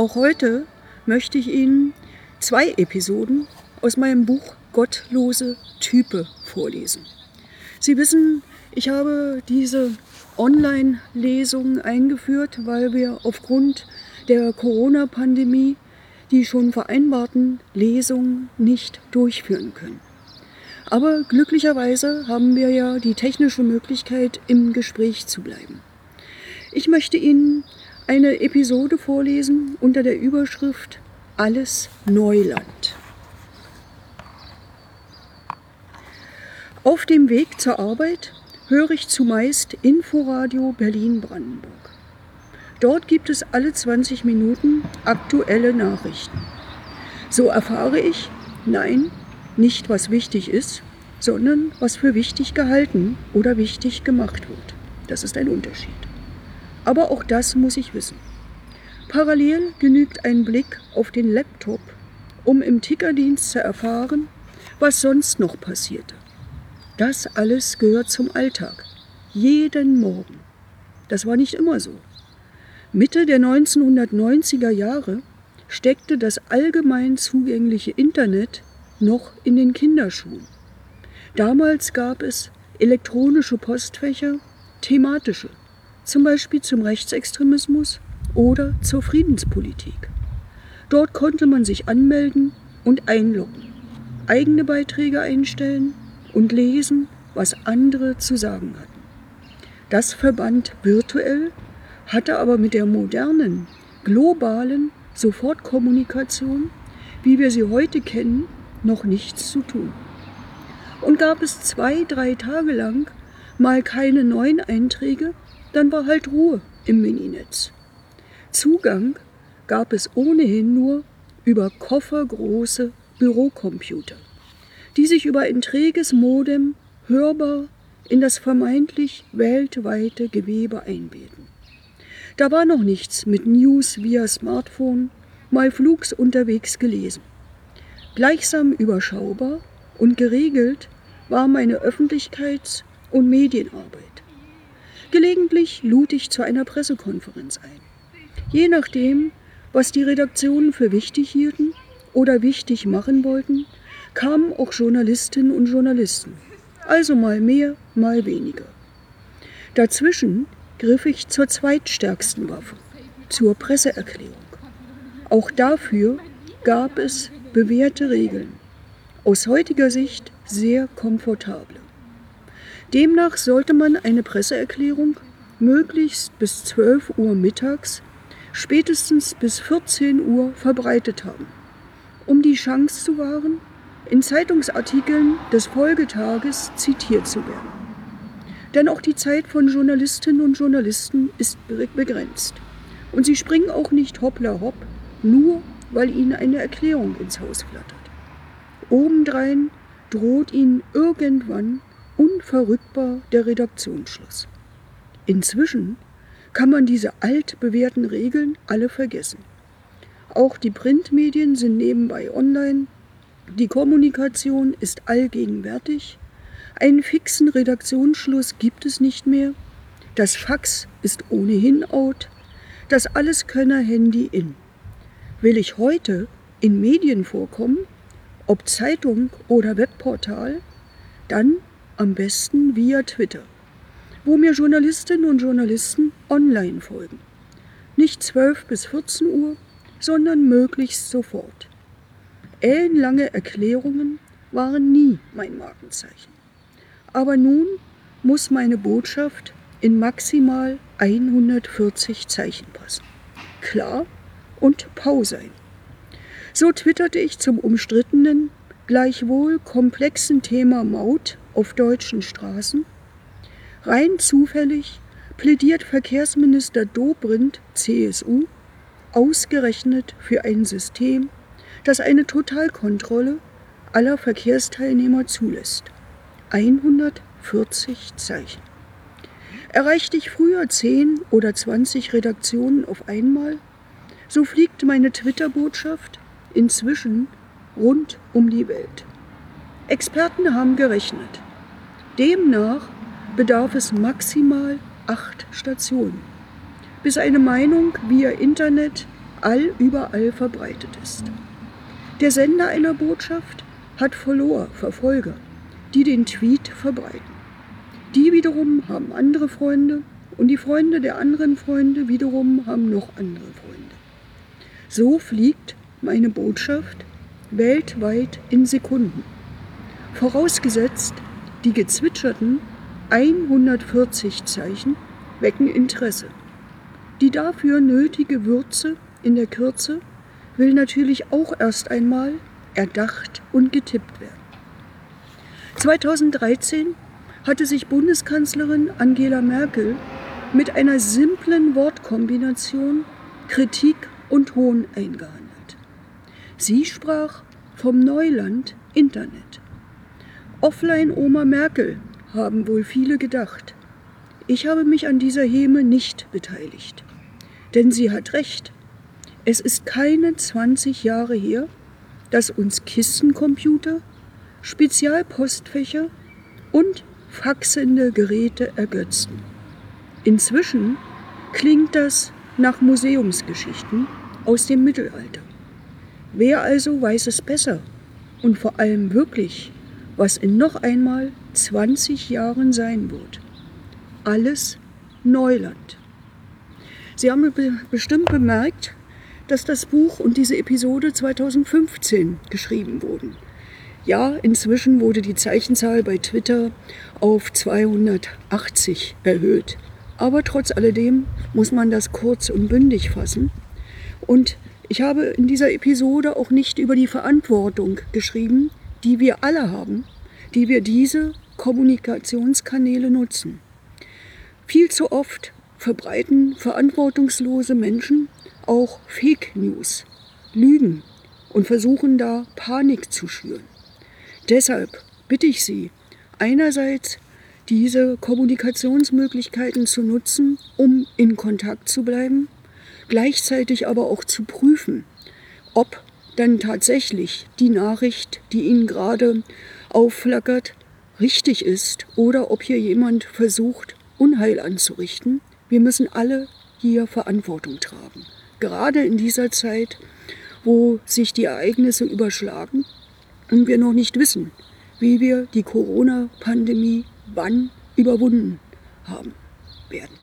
Auch heute möchte ich Ihnen 2 Episoden aus meinem Buch Gottlose Type vorlesen. Sie wissen, ich habe diese Online-Lesung eingeführt, weil wir aufgrund der Corona-Pandemie die schon vereinbarten Lesungen nicht durchführen können. Aber glücklicherweise haben wir ja die technische Möglichkeit, im Gespräch zu bleiben. Ich möchte Ihnen eine Episode vorlesen unter der Überschrift Alles Neuland. Auf dem Weg zur Arbeit höre ich zumeist Inforadio Berlin-Brandenburg. Dort gibt es alle 20 Minuten aktuelle Nachrichten. So erfahre ich, nein, nicht was wichtig ist, sondern was für wichtig gehalten oder wichtig gemacht wird. Das ist ein Unterschied. Aber auch das muss ich wissen. Parallel genügt ein Blick auf den Laptop, um im Tickerdienst zu erfahren, was sonst noch passierte. Das alles gehört zum Alltag. Jeden Morgen. Das war nicht immer so. Mitte der 1990er Jahre steckte das allgemein zugängliche Internet noch in den Kinderschuhen. Damals gab es elektronische Postfächer, thematische, zum Beispiel zum Rechtsextremismus oder zur Friedenspolitik. Dort konnte man sich anmelden und einloggen, eigene Beiträge einstellen und lesen, was andere zu sagen hatten. Das verband virtuell, hatte aber mit der modernen, globalen Sofortkommunikation, wie wir sie heute kennen, noch nichts zu tun. Und gab es 2-3 Tage lang mal keine neuen Einträge, dann war halt Ruhe im Mininetz. Zugang gab es ohnehin nur über koffergroße Bürocomputer, die sich über ein träges Modem hörbar in das vermeintlich weltweite Gewebe einbeten. Da war noch nichts mit News via Smartphone, mal flugs unterwegs gelesen. Gleichsam überschaubar und geregelt war meine Öffentlichkeits- und Medienarbeit. Gelegentlich lud ich zu einer Pressekonferenz ein. Je nachdem, was die Redaktionen für wichtig hielten oder wichtig machen wollten, kamen auch Journalistinnen und Journalisten. Also mal mehr, mal weniger. Dazwischen griff ich zur zweitstärksten Waffe, zur Presseerklärung. Auch dafür gab es bewährte Regeln. Aus heutiger Sicht sehr komfortable. Demnach sollte man eine Presseerklärung möglichst bis 12 Uhr mittags, spätestens bis 14 Uhr verbreitet haben, um die Chance zu wahren, in Zeitungsartikeln des Folgetages zitiert zu werden. Denn auch die Zeit von Journalistinnen und Journalisten ist begrenzt. Und sie springen auch nicht hoppla hopp, nur weil ihnen eine Erklärung ins Haus flattert. Obendrein droht ihnen irgendwann unverrückbar der Redaktionsschluss. Inzwischen kann man diese altbewährten Regeln alle vergessen. Auch die Printmedien sind nebenbei online, die Kommunikation ist allgegenwärtig, einen fixen Redaktionsschluss gibt es nicht mehr, das Fax ist ohnehin out, das Alleskönner-Handy in. Will ich heute in Medien vorkommen, ob Zeitung oder Webportal, dann am besten via Twitter, wo mir Journalistinnen und Journalisten online folgen. Nicht 12 bis 14 Uhr, sondern möglichst sofort. Ellenlange Erklärungen waren nie mein Markenzeichen. Aber nun muss meine Botschaft in maximal 140 Zeichen passen. Klar und pau sein. So twitterte ich zum umstrittenen, gleichwohl komplexen Thema Maut auf deutschen Straßen. Rein zufällig plädiert Verkehrsminister Dobrindt, CSU, ausgerechnet für ein System, das eine Totalkontrolle aller Verkehrsteilnehmer zulässt. 140 Zeichen. Erreichte ich früher 10 oder 20 Redaktionen auf einmal, so fliegt meine Twitter-Botschaft inzwischen rund um die Welt. Experten haben gerechnet. Demnach bedarf es maximal 8 Stationen, bis eine Meinung via Internet überall verbreitet ist. Der Sender einer Botschaft hat Follower, Verfolger, die den Tweet verbreiten. Die wiederum haben andere Freunde und die Freunde der anderen Freunde wiederum haben noch andere Freunde. So fliegt meine Botschaft weltweit in Sekunden. Vorausgesetzt, die gezwitscherten 140 Zeichen wecken Interesse. Die dafür nötige Würze in der Kürze will natürlich auch erst einmal erdacht und getippt werden. 2013 hatte sich Bundeskanzlerin Angela Merkel mit einer simplen Wortkombination Kritik und Hohn eingehandelt. Sie sprach vom Neuland Internet. Offline-Oma Merkel, haben wohl viele gedacht. Ich habe mich an dieser Häme nicht beteiligt. Denn sie hat recht. Es ist keine 20 Jahre her, dass uns Kistencomputer, Spezialpostfächer und faxende Geräte ergötzten. Inzwischen klingt das nach Museumsgeschichten aus dem Mittelalter. Wer also weiß es besser und vor allem wirklich, was in noch einmal 20 Jahren sein wird? Alles Neuland. Sie haben bestimmt bemerkt, dass das Buch und diese Episode 2015 geschrieben wurden. Ja, inzwischen wurde die Zeichenzahl bei Twitter auf 280 erhöht. Aber trotz alledem muss man das kurz und bündig fassen. Und ich habe in dieser Episode auch nicht über die Verantwortung geschrieben, die wir alle haben, die wir diese Kommunikationskanäle nutzen. Viel zu oft verbreiten verantwortungslose Menschen auch Fake News, Lügen und versuchen da Panik zu schüren. Deshalb bitte ich Sie, einerseits diese Kommunikationsmöglichkeiten zu nutzen, um in Kontakt zu bleiben, gleichzeitig aber auch zu prüfen, ob dann tatsächlich die Nachricht, die Ihnen gerade aufflackert, richtig ist oder ob hier jemand versucht, Unheil anzurichten. Wir müssen alle hier Verantwortung tragen. Gerade in dieser Zeit, wo sich die Ereignisse überschlagen und wir noch nicht wissen, wie wir die Corona-Pandemie wann überwunden haben werden.